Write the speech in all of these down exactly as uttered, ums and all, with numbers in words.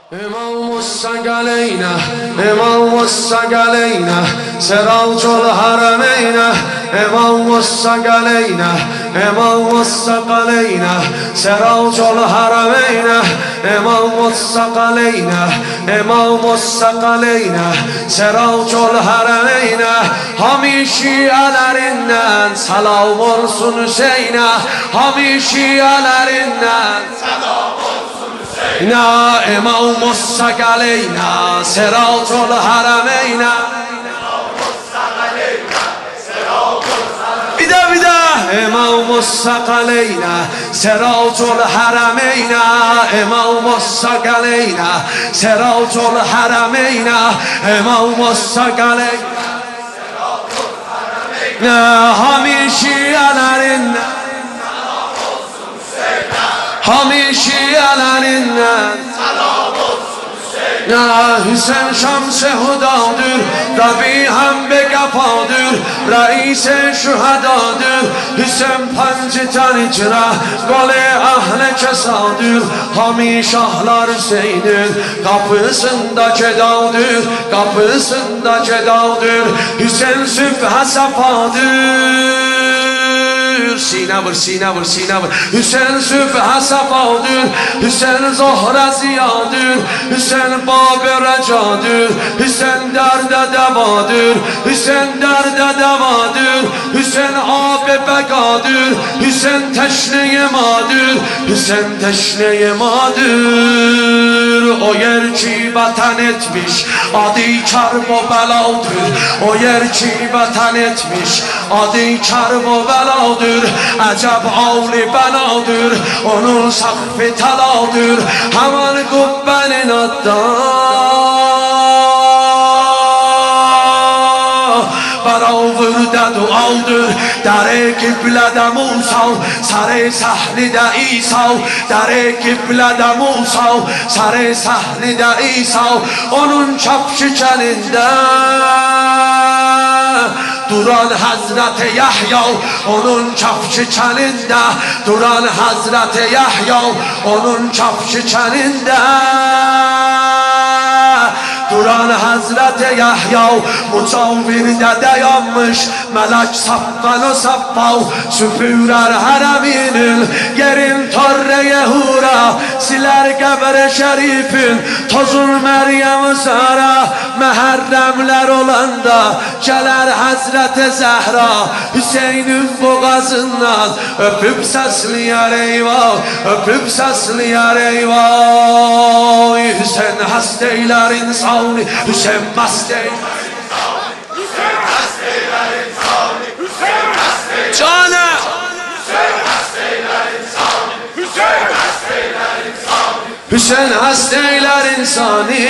İmam Musa galeyna, İmam Musa galeyna, Seralcol harameyna, İmam Musa galeyna, İmam Musa galeyna, Seralcol harameyna, İmam Musa galeyna, İmam Musa galeyna, Seralcol harameyna. Hami şialerinden salam olsun Hüseyin'e, Hami şialerinden salam olsun. Na İmam Musa galeyna, Seralcol harameyna. Bir daha bir daha. İmam Musa galeyna, Seralcol harameyna. İmam Musa galeyna, Seralcol harameyna. İmam Musa galeyna, Seralcol harameyna. Hami şialerinden Hami şialerinden salam olsun Hüseyin. Ya Hüseyin şams-ı hudadır, Rabbi hem begafadır, Reis-i şühedadır. Hüseyin pancıtan icra, gole ahle kesadır. Hami şahlar Hüseyin'in kapısında cedadır, kapısında cedadır. Hüseyin sübh safadır. Sine vur, sine vur, sine vur. Hüseyin sübh safadır, Hüseyin zohra ziyadır, Hüseyin bab-ı recadır, Hüseyin derde devadır, Hüseyin derde devadır, Hüseyin ab-ı begadır, Hüseyin teşne-i madır, Hüseyin teşne-i madır. O yer ki vatan etmiş, adı Kerb o beladır. O yer ki vatan etmiş, adı Kerb o beladır. Acab avli benadır, onun sakfı taladır. Hemen kubbenin hatta Baravurda dualdır, dare kiblede Musa, sare sahnide İsa. Dare kiblede Musa, sare sahnide İsa. Onun çapşiçelinde duran Hazreti Yahya, onun çapşiçelinde duran Hazreti Yahya, onun çapşiçelinde duran Hazreti Yahya. Mucavvirde dayanmış melek saffan o saffav, süpürer hareminin yerin torreye hura. Siler kebre şerifin tozun Meryem Sara. Meherremler olanda geler Hazreti Zehra. Hüseyin'in boğazından öpüp sesliyer eyvah, öpüp sesliyer eyvah. Hüseyin hasteyler insan, Hüseyin masteyler insan, Hüseyin hasteyler insan, Hüseyin hasteyler canım, Hüseyin hasteyler insan, Hüseyin hasteyler insan, Hüseyin hasteyler insanı.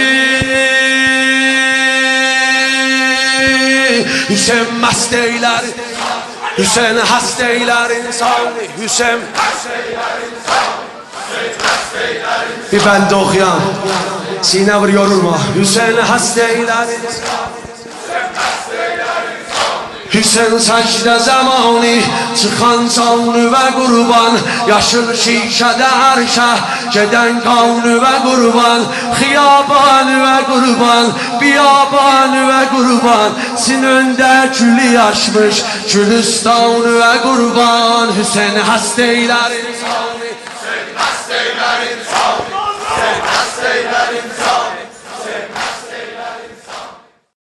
Hüseyin masteyler, Hüseyin hasteyler insanı, Hüseyin hasteyler insan. Bir ben de okuyan, sine vur yorulma. Hüseyin hasteyler, Hüseyin secde zamanı, çıkan canlı ve kurban. Yaşıl şişede arşa, geden kanlı ve kurban. Hiyaban ve kurban, biyaban ve kurban. Sinönde külü açmış, Gülistan ve kurban. Hüseyin hasteyler insan.